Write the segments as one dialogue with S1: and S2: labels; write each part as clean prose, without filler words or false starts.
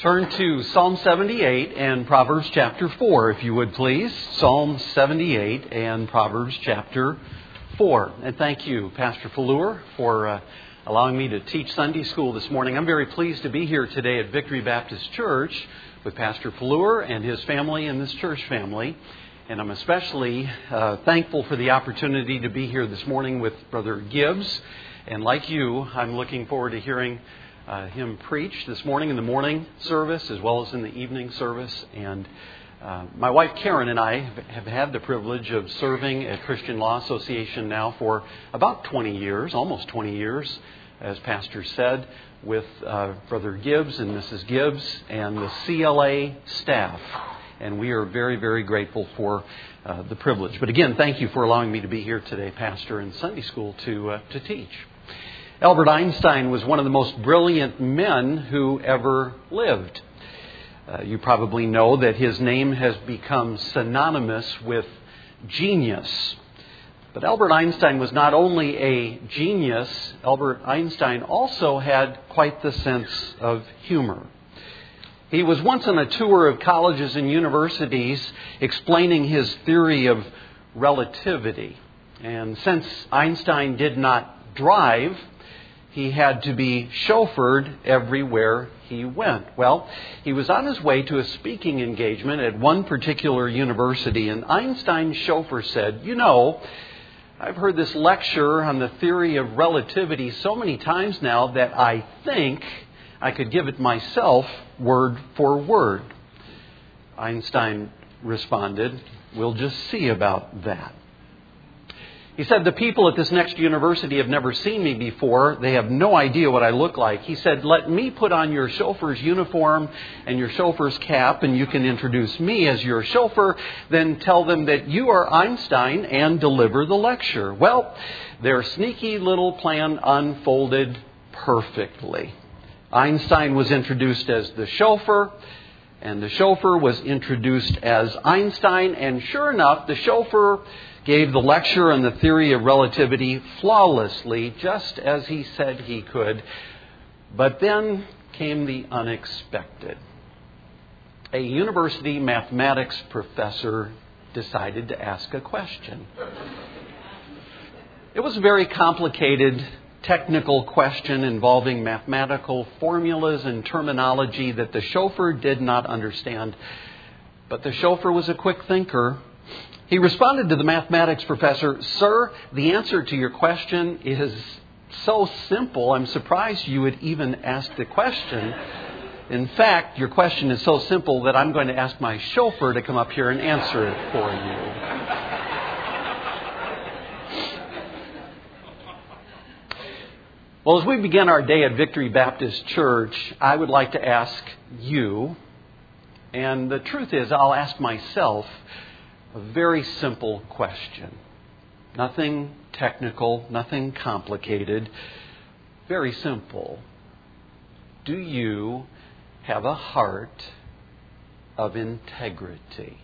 S1: Turn to Psalm 78 and Proverbs chapter 4, if you would please. Psalm 78 and Proverbs chapter 4. And thank you, Pastor Fallour, for allowing me to teach Sunday school this morning. I'm very pleased to be here today at Victory Baptist Church with Pastor Fallour and his family and this church family. And I'm especially thankful for the opportunity to be here this morning with Brother Gibbs. And like you, I'm looking forward to hearing him preach this morning in the morning service as well as in the evening service. And my wife Karen and I have had the privilege of serving at Christian Law Association now for about 20 years, almost 20 years, as Pastor said, with Brother Gibbs and Mrs. Gibbs and the CLA staff. And we are very, very grateful for the privilege. But again, thank you for allowing me to be here today, Pastor, in Sunday school to teach. Albert Einstein was one of the most brilliant men who ever lived. You probably know that his name has become synonymous with genius. But Albert Einstein was not only a genius, Albert Einstein also had quite the sense of humor. He was once on a tour of colleges and universities explaining his theory of relativity. And since Einstein did not drive, he had to be chauffeured everywhere he went. Well, he was on his way to a speaking engagement at one particular university, and Einstein's chauffeur said, "You know, I've heard this lecture on the theory of relativity so many times now that I think I could give it myself word for word." Einstein responded, "We'll just see about that." He said, "The people at this next university have never seen me before. They have no idea what I look like." He said, "Let me put on your chauffeur's uniform and your chauffeur's cap, and you can introduce me as your chauffeur. Then tell them that you are Einstein and deliver the lecture." Well, their sneaky little plan unfolded perfectly. Einstein was introduced as the chauffeur, and the chauffeur was introduced as Einstein. And sure enough, the chauffeur gave the lecture on the theory of relativity flawlessly, just as he said he could. But then came the unexpected. A university mathematics professor decided to ask a question. It was a very complicated technical question involving mathematical formulas and terminology that the chauffeur did not understand. But the chauffeur was a quick thinker. He responded to the mathematics professor, "Sir, the answer to your question is so simple, I'm surprised you would even ask the question. In fact, your question is so simple that I'm going to ask my chauffeur to come up here and answer it for you." Well, as we begin our day at Victory Baptist Church, I would like to ask you, and the truth is I'll ask myself, a very simple question. Nothing technical, nothing complicated. Very simple. Do you have a heart of integrity?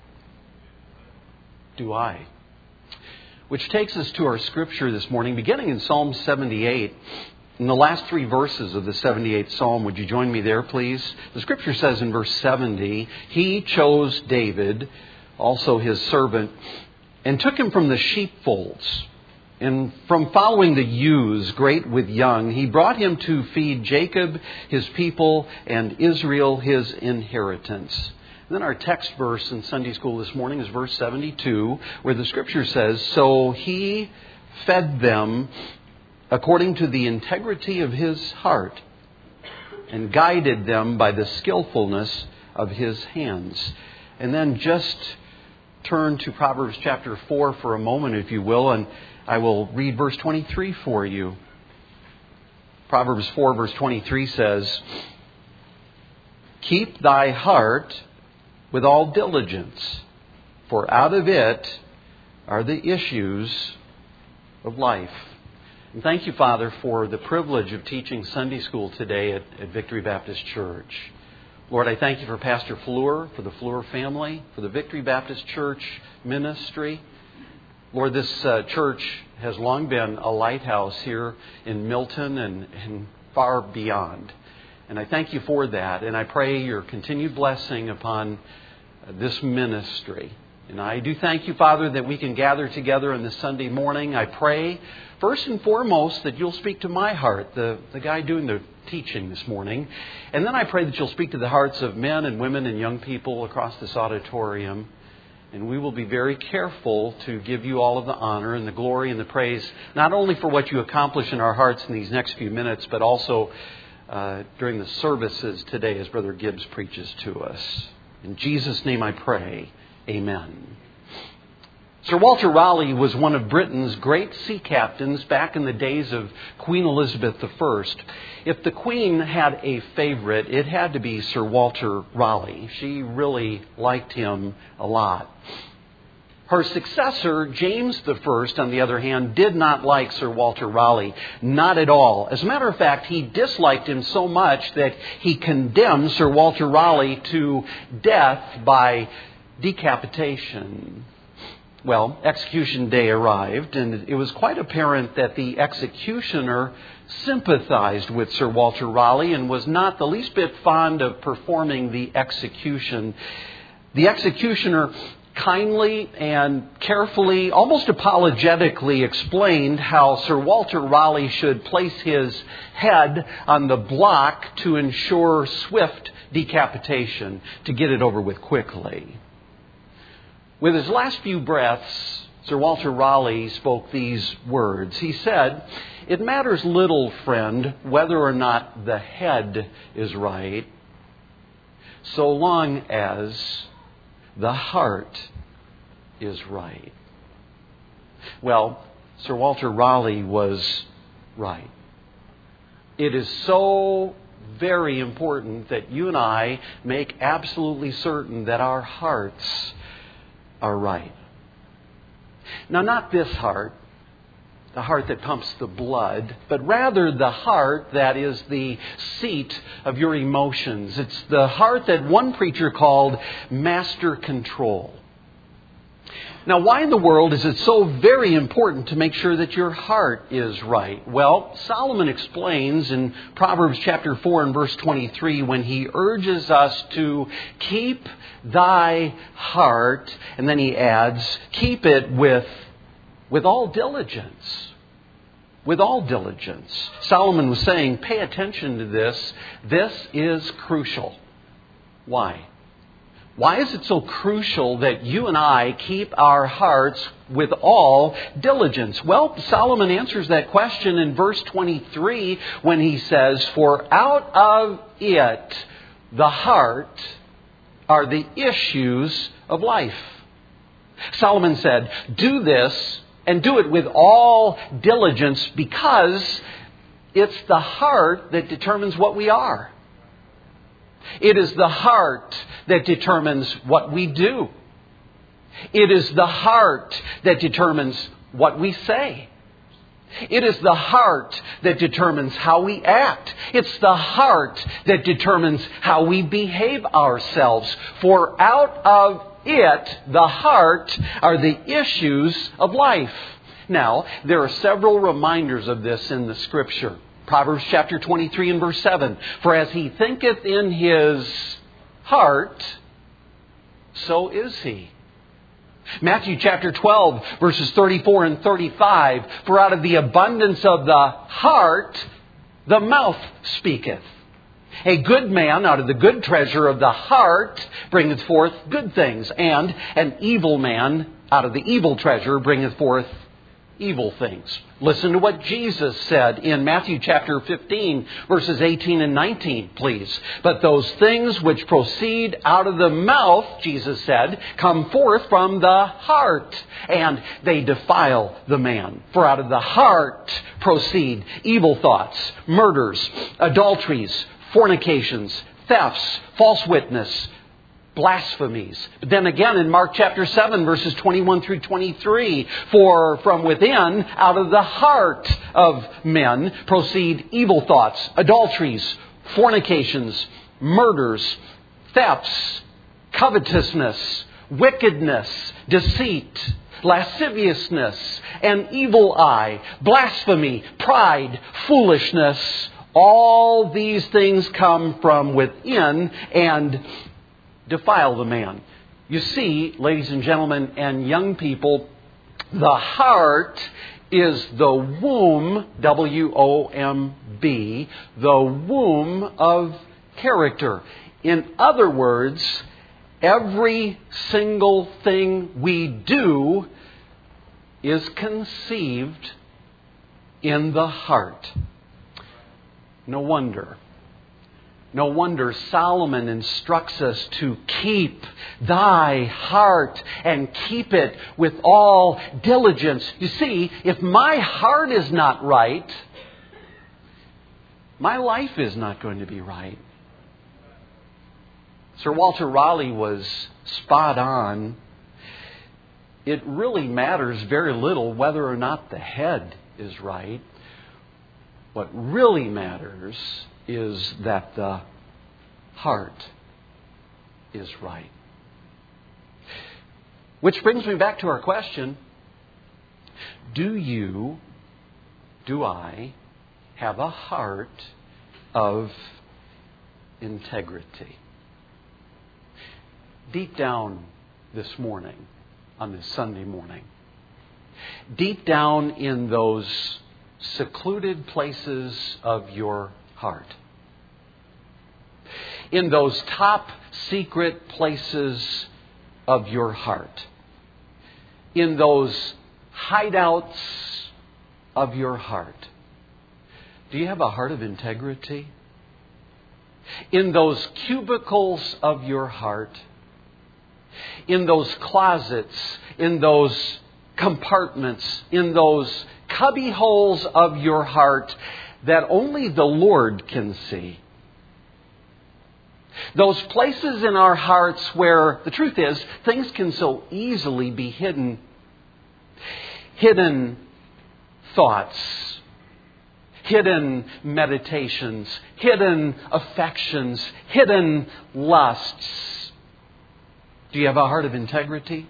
S1: Do I? Which takes us to our scripture this morning, beginning in Psalm 78. In the last three verses of the 78th Psalm, would you join me there, please? The scripture says in verse 70, "He chose David, also his servant, and took him from the sheepfolds, and from following the ewes, great with young. He brought him to feed Jacob, his people, and Israel, his inheritance." And then our text verse in Sunday school this morning is verse 72, where the scripture says, "So he fed them according to the integrity of his heart, and guided them by the skillfulness of his hands." And then just turn to Proverbs chapter 4 for a moment, if you will, and I will read verse 23 for you. Proverbs 4 verse 23 says, "Keep thy heart with all diligence, for out of it are the issues of life." And thank you, Father, for the privilege of teaching Sunday school today at Victory Baptist Church. Lord, I thank you for Pastor Fallour, for the Fallour family, for the Victory Baptist Church ministry. Lord, this church has long been a lighthouse here in Milton and far beyond. And I thank you for that. And I pray your continued blessing upon this ministry. And I do thank you, Father, that we can gather together on this Sunday morning. I pray, first and foremost, that you'll speak to my heart, the guy doing the teaching this morning. And then I pray that you'll speak to the hearts of men and women and young people across this auditorium. And we will be very careful to give you all of the honor and the glory and the praise, not only for what you accomplish in our hearts in these next few minutes, but also during the services today as Brother Gibbs preaches to us. In Jesus' name I pray. Amen. Sir Walter Raleigh was one of Britain's great sea captains back in the days of Queen Elizabeth I. If the Queen had a favorite, it had to be Sir Walter Raleigh. She really liked him a lot. Her successor, James I, on the other hand, did not like Sir Walter Raleigh. Not at all. As a matter of fact, he disliked him so much that he condemned Sir Walter Raleigh to death by decapitation. Well, execution day arrived, and it was quite apparent that the executioner sympathized with Sir Walter Raleigh and was not the least bit fond of performing the execution. The executioner kindly and carefully, almost apologetically, explained how Sir Walter Raleigh should place his head on the block to ensure swift decapitation, to get it over with quickly. With his last few breaths, Sir Walter Raleigh spoke these words. He said, "It matters little, friend, whether or not the head is right, so long as the heart is right." Well, Sir Walter Raleigh was right. It is so very important that you and I make absolutely certain that our hearts are right. Now, not this heart, the heart that pumps the blood, but rather the heart that is the seat of your emotions. It's the heart that one preacher called master control. Now, why in the world is it so very important to make sure that your heart is right? Well, Solomon explains in Proverbs chapter 4 and verse 23 when he urges us to keep thy heart, and then he adds, keep it with all diligence. With all diligence. Solomon was saying, pay attention to this. This is crucial. Why? Why is it so crucial that you and I keep our hearts with all diligence? Well, Solomon answers that question in verse 23 when he says, "For out of it, the heart, are the issues of life." Solomon said, do this and do it with all diligence because it's the heart that determines what we are. It is the heart that determines what we do. It is the heart that determines what we say. It is the heart that determines how we act. It's the heart that determines how we behave ourselves. For out of it, the heart, are the issues of life. Now, there are several reminders of this in the Scripture. Proverbs chapter 23 and verse 7. For as he thinketh in his heart, so is he. Matthew chapter 12 verses 34 and 35. For out of the abundance of the heart, the mouth speaketh. A good man out of the good treasure of the heart bringeth forth good things. And an evil man out of the evil treasure bringeth forth evil things. Listen to what Jesus said in Matthew chapter 15, verses 18 and 19, please. But those things which proceed out of the mouth, Jesus said, come forth from the heart, and they defile the man. For out of the heart proceed evil thoughts, murders, adulteries, fornications, thefts, false witness, blasphemies. But then again in Mark chapter 7 verses 21 through 23, for from within, out of the heart of men, proceed evil thoughts, adulteries, fornications, murders, thefts, covetousness, wickedness, deceit, lasciviousness, an evil eye, blasphemy, pride, foolishness. All these things come from within and defile the man. You see, ladies and gentlemen and young people, the heart is the womb, W-O-M-B, the womb of character. In other words, every single thing we do is conceived in the heart. No wonder Solomon instructs us to keep thy heart and keep it with all diligence. You see, if my heart is not right, my life is not going to be right. Sir Walter Raleigh was spot on. It really matters very little whether or not the head is right. What really matters is that the heart is right. Which brings me back to our question. Do I have a heart of integrity? Deep down this morning, on this Sunday morning, deep down in those secluded places of your heart, in those top secret places of your heart, in those hideouts of your heart, do you have a heart of integrity? In those cubicles of your heart, in those closets, in those compartments, in those cubby holes of your heart that only the Lord can see. Those places in our hearts where, the truth is, things can so easily be hidden. Hidden thoughts, hidden meditations, hidden affections, hidden lusts. Do you have a heart of integrity?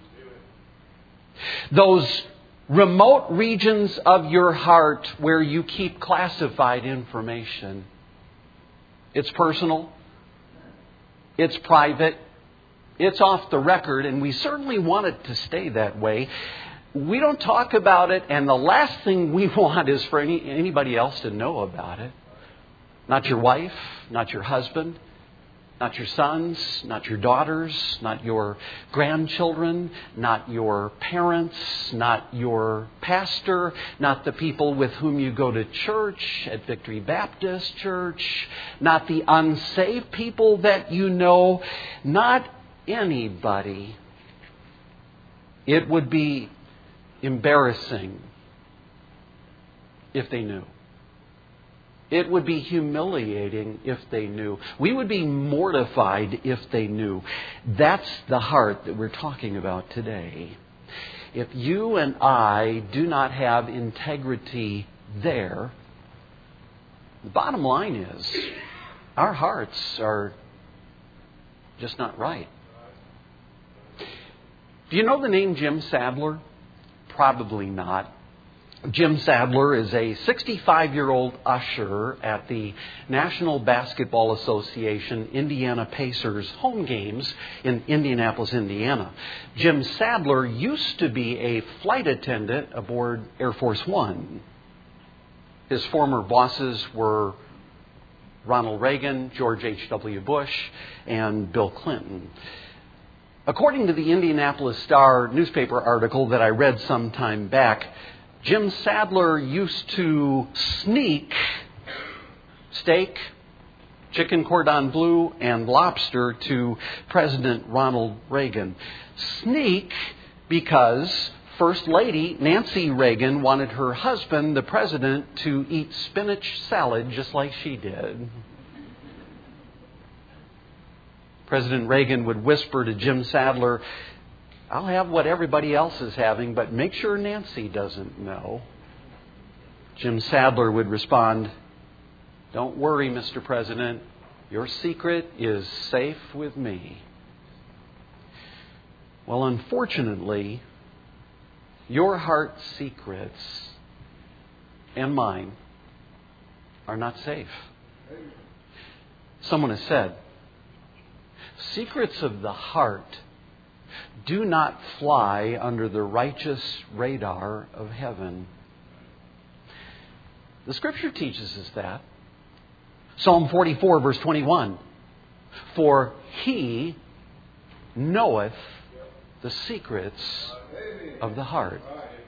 S1: Those remote regions of your heart where you keep classified information. It's personal. It's private. It's off the record, and we certainly want it to stay that way. We don't talk about it, and the last thing we want is for anybody else to know about it. Not your wife, not your husband, not your sons, not your daughters, not your grandchildren, not your parents, not your pastor, not the people with whom you go to church at Victory Baptist Church, not the unsaved people that you know, not anybody. It would be embarrassing if they knew. It would be humiliating if they knew. We would be mortified if they knew. That's the heart that we're talking about today. If you and I do not have integrity there, the bottom line is our hearts are just not right. Do you know the name Jim Sadler? Probably not. Jim Sadler is a 65-year-old usher at the National Basketball Association Indiana Pacers home games in Indianapolis, Indiana. Jim Sadler used to be a flight attendant aboard Air Force One. His former bosses were Ronald Reagan, George H.W. Bush, and Bill Clinton. According to the Indianapolis Star newspaper article that I read some time back, Jim Sadler used to sneak steak, chicken cordon bleu, and lobster to President Ronald Reagan. Sneak because First Lady Nancy Reagan wanted her husband, the president, to eat spinach salad just like she did. President Reagan would whisper to Jim Sadler, "I'll have what everybody else is having, but make sure Nancy doesn't know." Jim Sadler would respond, "Don't worry, Mr. President. Your secret is safe with me." Well, unfortunately, your heart secrets and mine are not safe. Someone has said, secrets of the heart do not fly under the righteous radar of heaven. The Scripture teaches us that. Psalm 44, verse 21. For He knoweth the secrets of the heart.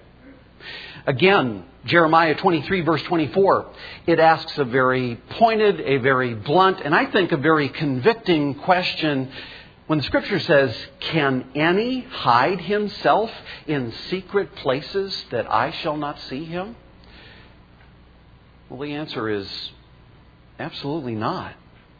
S1: Again, Jeremiah 23, verse 24. It asks a very pointed, a very blunt, and I think a very convicting question when the Scripture says, can any hide himself in secret places that I shall not see him? Well, the answer is absolutely not.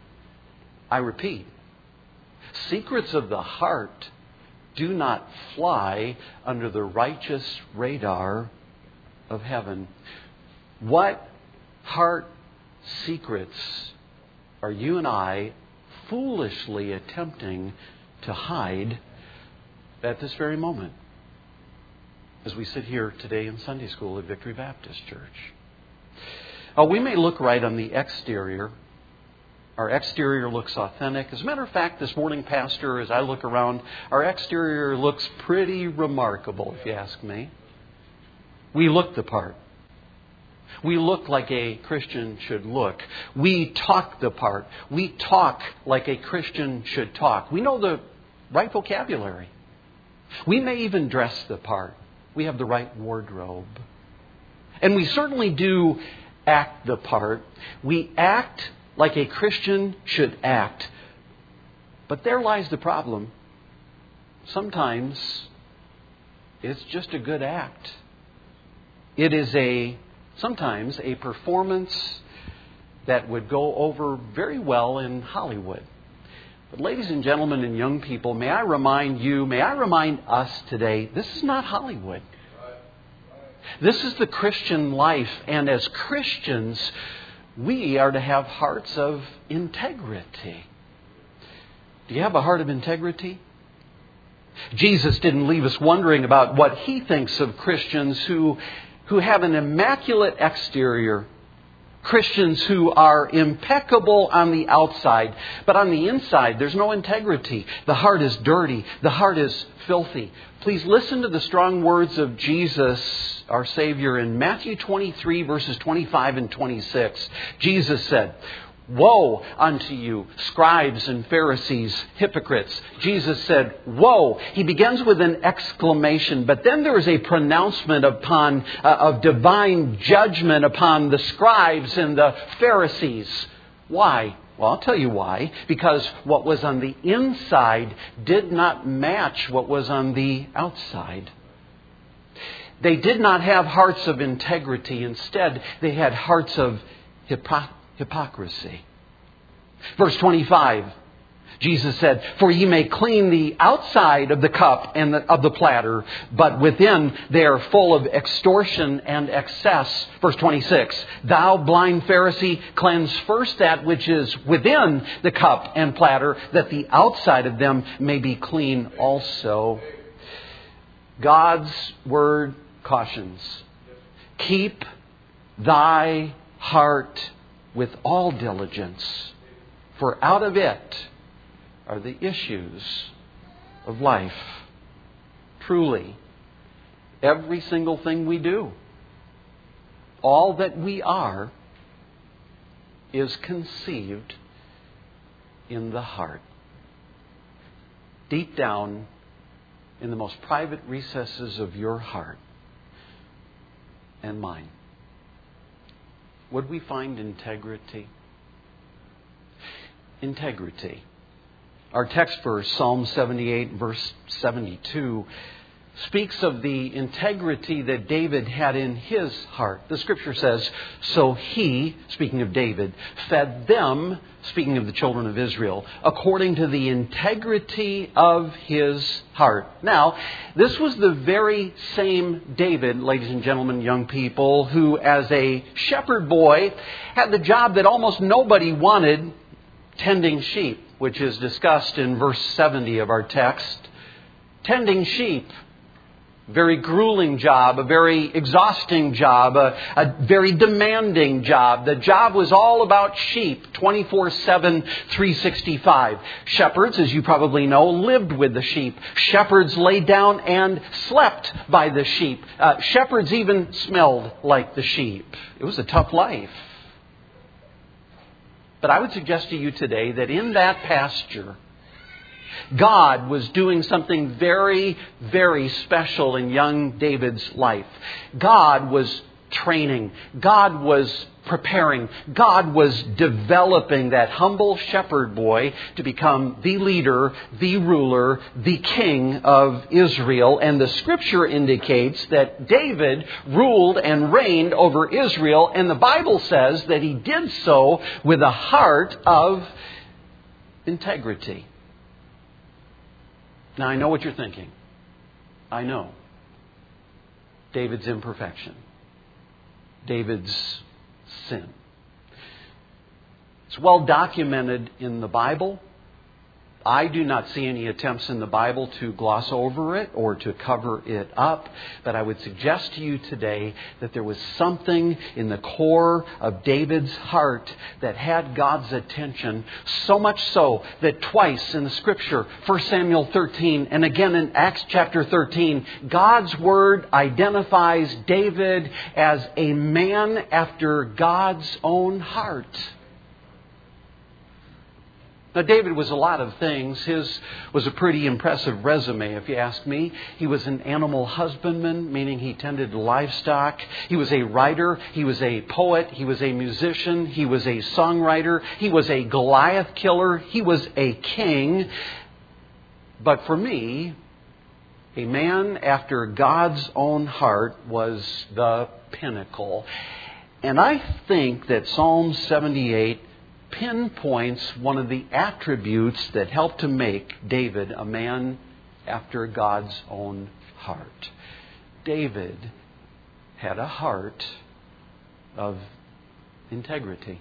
S1: I repeat, secrets of the heart do not fly under the righteous radar of heaven. What heart secrets are you and I foolishly attempting to hide at this very moment as we sit here today in Sunday school at Victory Baptist Church? We may look right on the exterior. Our exterior looks authentic. As a matter of fact, this morning, Pastor, as I look around, our exterior looks pretty remarkable, if you ask me. We look the part. We look like a Christian should look. We talk the part. We talk like a Christian should talk. We know the right vocabulary. We may even dress the part. We have the right wardrobe. And we certainly do act the part. We act like a Christian should act. But there lies the problem. Sometimes it's just a good act. It is sometimes a performance that would go over very well in Hollywood. But ladies and gentlemen and young people, may I remind you, may I remind us today, this is not Hollywood. This is the Christian life. And as Christians, we are to have hearts of integrity. Do you have a heart of integrity? Jesus didn't leave us wondering about what He thinks of Christians who have an immaculate exterior. Christians who are impeccable on the outside, but on the inside there's no integrity. The heart is dirty. The heart is filthy. Please listen to the strong words of Jesus, our Savior, in Matthew 23, verses 25 and 26. Jesus said, "Woe unto you, scribes and Pharisees, hypocrites." Jesus said, "Woe." He begins with an exclamation, but then there is a pronouncement of divine judgment upon the scribes and the Pharisees. Why? Well, I'll tell you why. Because what was on the inside did not match what was on the outside. They did not have hearts of integrity. Instead, they had hearts of hypocrisy. Verse 25, Jesus said, "For ye may clean the outside of the cup and of the platter, but within they are full of extortion and excess." Verse 26, "Thou blind Pharisee, cleanse first that which is within the cup and platter, that the outside of them may be clean also." God's Word cautions, "Keep thy heart with all diligence, for out of it are the issues of life." Truly, every single thing we do, all that we are, is conceived in the heart. Deep down in the most private recesses of your heart and mine, would we find integrity? Integrity. Our text verse, Psalm 78, verse 72, speaks of the integrity that David had in his heart. The Scripture says, "So he," speaking of David, "fed them," speaking of the children of Israel, "according to the integrity of his heart." Now, this was the very same David, ladies and gentlemen, young people, who as a shepherd boy had the job that almost nobody wanted, tending sheep, which is discussed in verse 70 of our text. Tending sheep. very grueling job, a very exhausting job, a very demanding job. The job was all about sheep, 24/7, 365. Shepherds, as you probably know, lived with the sheep. Shepherds laid down and slept by the sheep. Shepherds even smelled like the sheep. It was a tough life. But I would suggest to you today that in that pasture, God was doing something very, very special in young David's life. God was training. God was preparing. God was developing that humble shepherd boy to become the leader, the ruler, the king of Israel. And the Scripture indicates that David ruled and reigned over Israel. And the Bible says that he did so with a heart of integrity. Now, I know what you're thinking. I know. David's imperfection. David's sin. It's well documented in the Bible. I do not see any attempts in the Bible to gloss over it or to cover it up. But I would suggest to you today that there was something in the core of David's heart that had God's attention, so much so that twice in the Scripture, 1 Samuel 13 and again in Acts chapter 13, God's Word identifies David as a man after God's own heart. Now, David was a lot of things. His was a pretty impressive resume, if you ask me. He was an animal husbandman, meaning he tended livestock. He was a writer. He was a poet. He was a musician. He was a songwriter. He was a Goliath killer. He was a king. But for me, a man after God's own heart was the pinnacle. And I think that Psalm 78 pinpoints one of the attributes that helped to make David a man after God's own heart. David had a heart of integrity.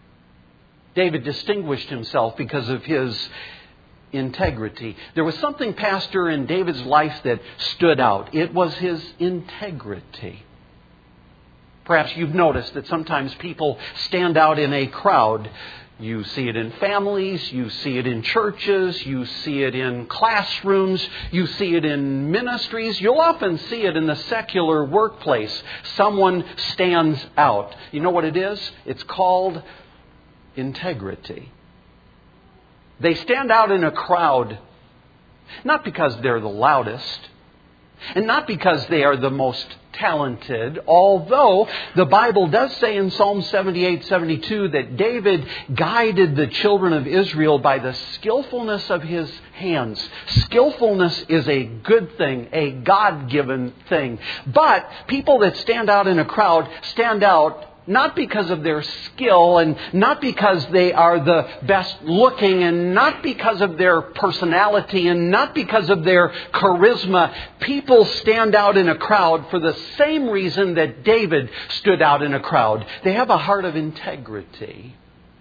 S1: David distinguished himself because of his integrity. There was something, Pastor, in David's life that stood out. It was his integrity. Perhaps you've noticed that sometimes people stand out in a crowd. You see it in families, you see it in churches, you see it in classrooms, you see it in ministries. You'll often see it in the secular workplace. Someone stands out. You know what it is? It's called integrity. They stand out in a crowd, not because they're the loudest, and not because they are the most talented, although the Bible does say in Psalm 78:72 that David guided the children of Israel by the skillfulness of his hands. Skillfulness is a good thing, a God-given thing. But people that stand out in a crowd stand out not because of their skill and not because they are the best looking and not because of their personality and not because of their charisma. People stand out in a crowd for the same reason that David stood out in a crowd. They have a heart of integrity.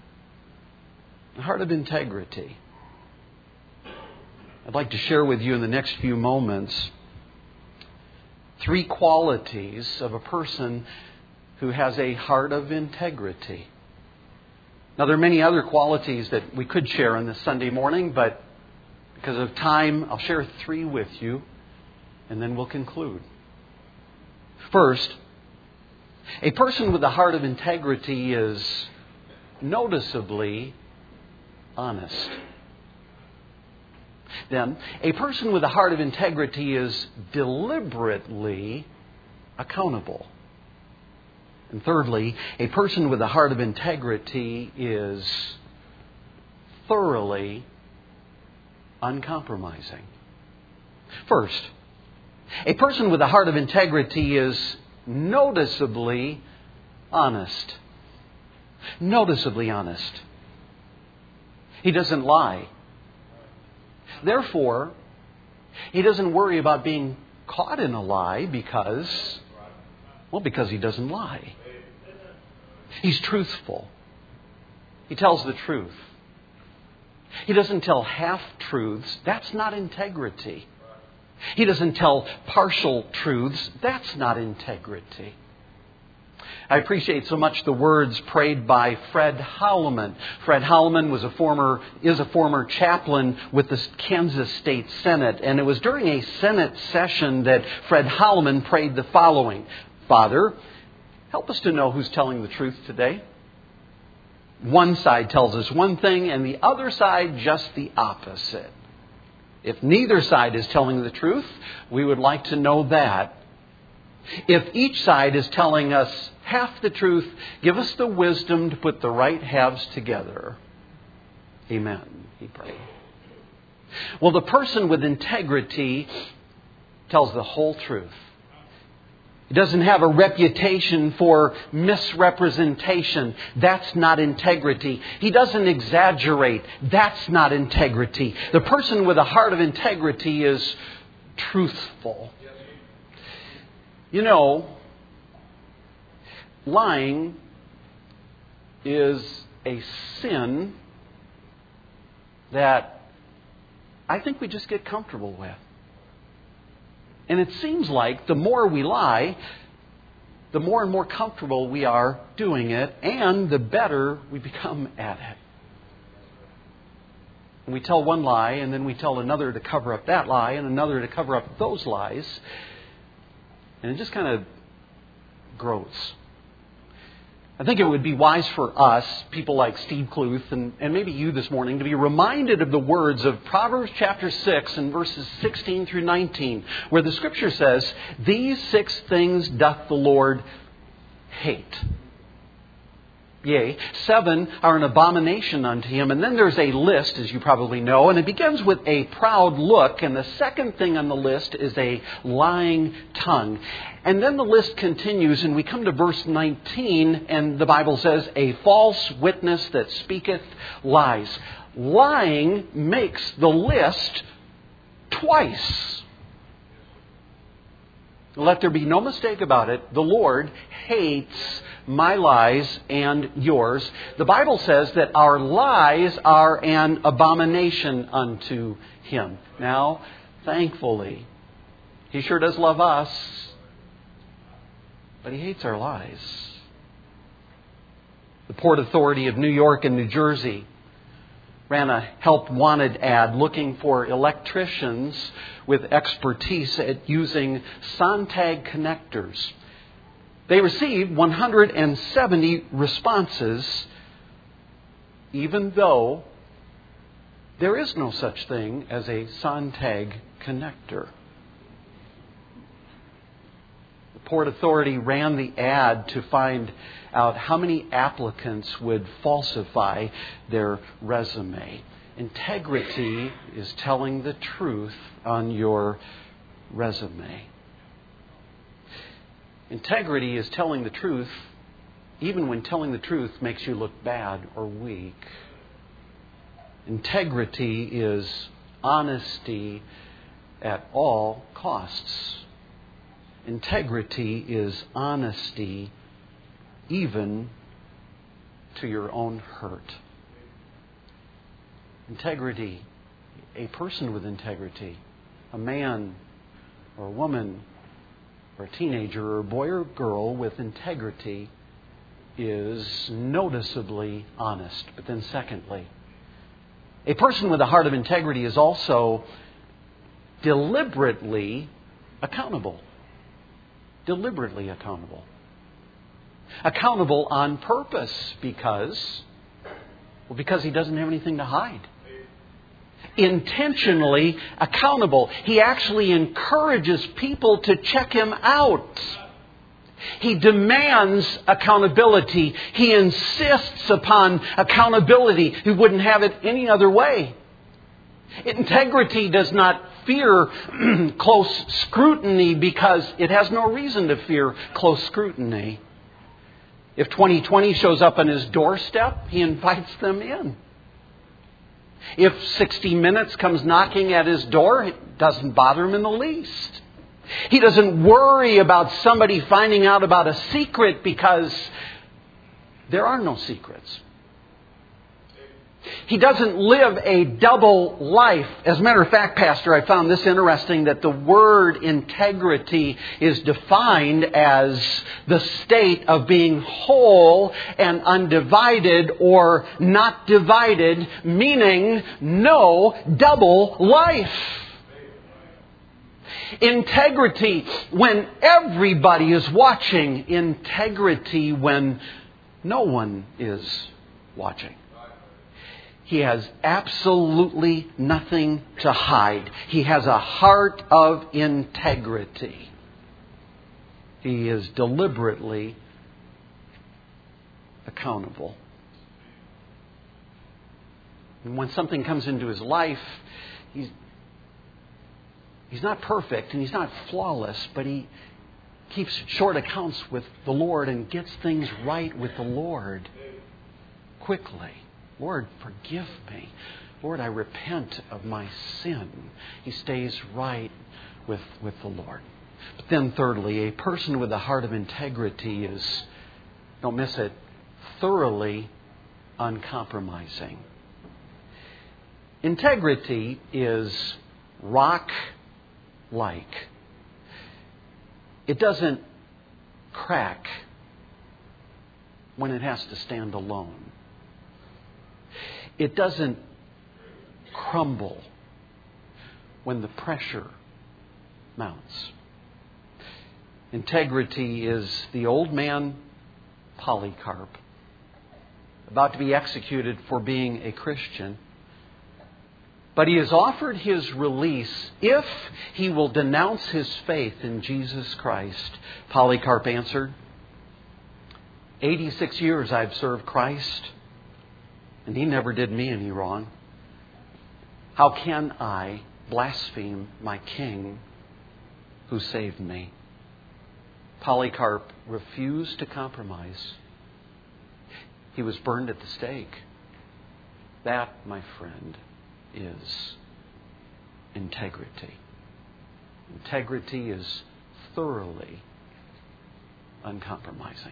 S1: A heart of integrity. I'd like to share with you in the next few moments 3 qualities of a person who has a heart of integrity. Now, there are many other qualities that we could share on this Sunday morning, but because of time, I'll share 3 with you, and then we'll conclude. First, a person with a heart of integrity is noticeably honest. Then, a person with a heart of integrity is deliberately accountable. And thirdly, a person with a heart of integrity is thoroughly uncompromising. First, a person with a heart of integrity is noticeably honest. Noticeably honest. He doesn't lie. Therefore, he doesn't worry about being caught in a lie because he doesn't lie. He's truthful. He tells the truth. He doesn't tell half-truths. That's not integrity. He doesn't tell partial truths. That's not integrity. I appreciate so much the words prayed by Fred Holloman. Fred Holloman is a former chaplain with the Kansas State Senate. And it was during a Senate session that Fred Holloman prayed the following: Father, help us to know who's telling the truth today. One side tells us one thing and the other side just the opposite. If neither side is telling the truth, we would like to know that. If each side is telling us half the truth, give us the wisdom to put the right halves together. Amen, he prayed. Well, the person with integrity tells the whole truth. He doesn't have a reputation for misrepresentation. That's not integrity. He doesn't exaggerate. That's not integrity. The person with a heart of integrity is truthful. You know, lying is a sin that I think we just get comfortable with. And it seems like the more we lie, the more and more comfortable we are doing it, and the better we become at it. And we tell one lie, and then we tell another to cover up that lie, and another to cover up those lies. And it just kind of grows. I think it would be wise for us, people like Steve Kluth, and maybe you this morning, to be reminded of the words of Proverbs chapter 6 and verses 16 through 19, where the Scripture says, "These 6 things doth the Lord hate. Yea, 7 are an abomination unto Him." And then there's a list, as you probably know, and it begins with a proud look. And the second thing on the list is a lying tongue. And then the list continues, and we come to verse 19, and the Bible says, "A false witness that speaketh lies." Lying makes the list twice. Let there be no mistake about it. The Lord hates my lies and yours. The Bible says that our lies are an abomination unto Him. Now, thankfully, He sure does love us, but He hates our lies. The Port Authority of New York and New Jersey ran a help wanted ad looking for electricians with expertise at using Sontag connectors. They received 170 responses, even though there is no such thing as a Sontag connector. The Port Authority ran the ad to find out how many applicants would falsify their resume. Integrity is telling the truth on your resume. Integrity is telling the truth even when telling the truth makes you look bad or weak. Integrity is honesty at all costs. Integrity is honesty even to your own hurt. Integrity, a person with integrity, a man or a woman or a teenager or a boy or girl with integrity is noticeably honest. But then secondly, a person with a heart of integrity is also deliberately accountable. Deliberately accountable. Accountable on purpose because he doesn't have anything to hide. Intentionally accountable. He actually encourages people to check him out. He demands accountability. He insists upon accountability. He wouldn't have it any other way. Integrity does not fear close scrutiny because it has no reason to fear close scrutiny. If 2020 shows up on his doorstep, he invites them in. If 60 Minutes comes knocking at his door, it doesn't bother him in the least. He doesn't worry about somebody finding out about a secret because there are no secrets. He doesn't live a double life. As a matter of fact, Pastor, I found this interesting, that the word integrity is defined as the state of being whole and undivided or not divided, meaning no double life. Integrity when everybody is watching. Integrity when no one is watching. He has absolutely nothing to hide. He has a heart of integrity. He is deliberately accountable. And when something comes into his life, he's not perfect and he's not flawless, but he keeps short accounts with the Lord and gets things right with the Lord quickly. Lord, forgive me. Lord, I repent of my sin. He stays right with the Lord. But then thirdly, a person with a heart of integrity is, don't miss it, thoroughly uncompromising. Integrity is rock-like. It doesn't crack when it has to stand alone. It doesn't crumble when the pressure mounts. Integrity is the old man Polycarp, about to be executed for being a Christian. But he is offered his release if he will denounce his faith in Jesus Christ. Polycarp answered, 86 years I've served Christ, and He never did me any wrong. How can I blaspheme my King who saved me? Polycarp refused to compromise. He was burned at the stake. That, my friend, is integrity. Integrity is thoroughly uncompromising.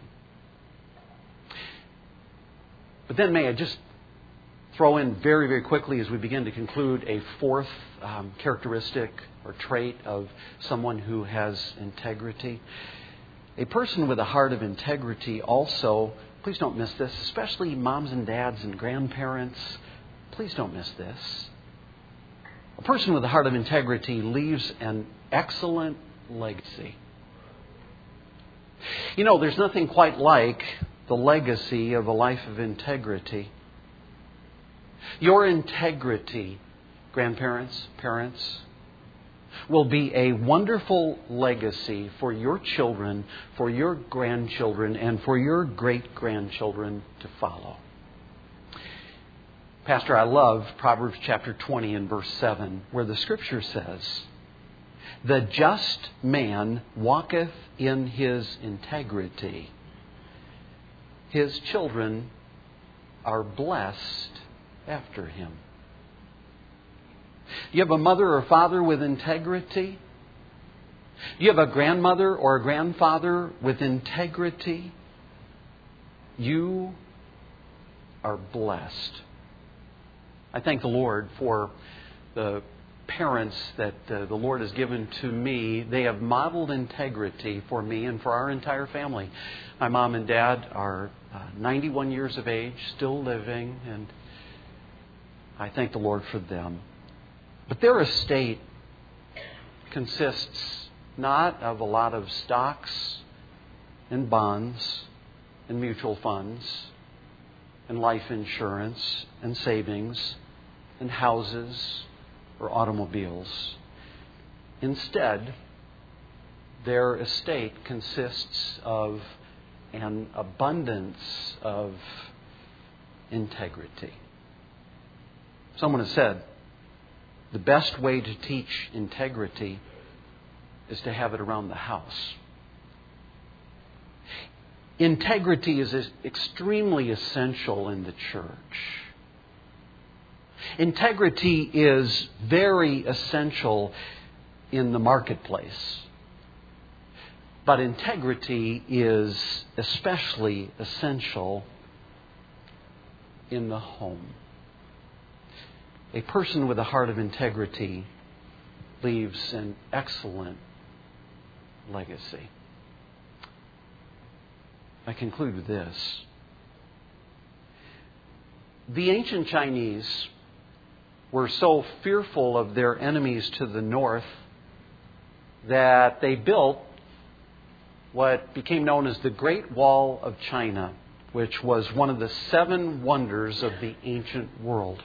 S1: But then may I just throw in very, very quickly as we begin to conclude a fourth characteristic or trait of someone who has integrity. A person with a heart of integrity also, please don't miss this, especially moms and dads and grandparents, please don't miss this. A person with a heart of integrity leaves an excellent legacy. You know, there's nothing quite like the legacy of a life of integrity. Your integrity, grandparents, parents, will be a wonderful legacy for your children, for your grandchildren, and for your great-grandchildren to follow. Pastor, I love Proverbs chapter 20 and verse 7, where the Scripture says, "The just man walketh in his integrity. His children are blessed after him." Do you have a mother or father with integrity? Do you have a grandmother or a grandfather with integrity? You are blessed. I thank the Lord for the parents that the Lord has given to me. They have modeled integrity for me and for our entire family. My mom and dad are 91 years of age, still living, and I thank the Lord for them. But their estate consists not of a lot of stocks and bonds and mutual funds and life insurance and savings and houses or automobiles. Instead, their estate consists of an abundance of integrity. Someone has said, the best way to teach integrity is to have it around the house. Integrity is extremely essential in the church. Integrity is very essential in the marketplace. But integrity is especially essential in the home. A person with a heart of integrity leaves an excellent legacy. I conclude with this. The ancient Chinese were so fearful of their enemies to the north that they built what became known as the Great Wall of China, which was one of the 7 wonders of the ancient world.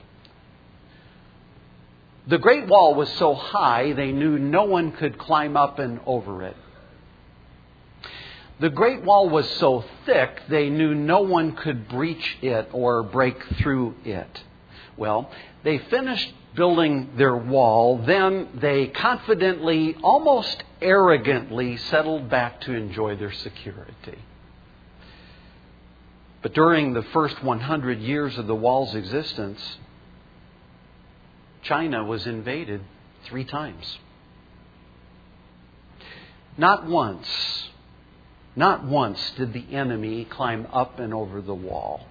S1: The Great Wall was so high they knew no one could climb up and over it. The Great Wall was so thick they knew no one could breach it or break through it. Well, they finished building their wall, then they confidently, almost arrogantly, settled back to enjoy their security. But during the first 100 years of the wall's existence, China was invaded 3 times. Not once did the enemy climb up and over the wall.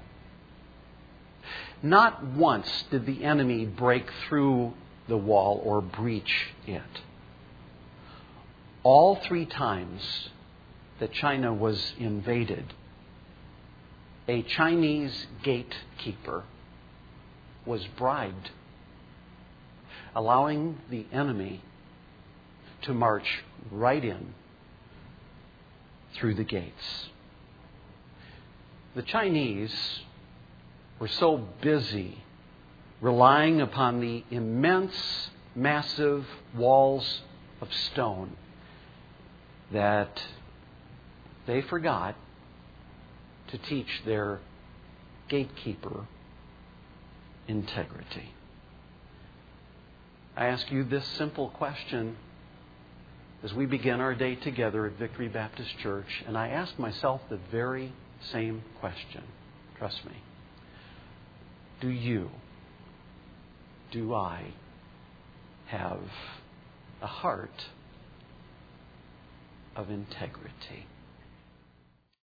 S1: Not once did the enemy break through the wall or breach it. All 3 times that China was invaded, a Chinese gatekeeper was bribed, allowing the enemy to march right in through the gates. The Chinese were so busy relying upon the immense, massive walls of stone that they forgot to teach their gatekeeper integrity. I ask you this simple question as we begin our day together at Victory Baptist Church, and I ask myself the very same question. Trust me. Do I have a heart of integrity?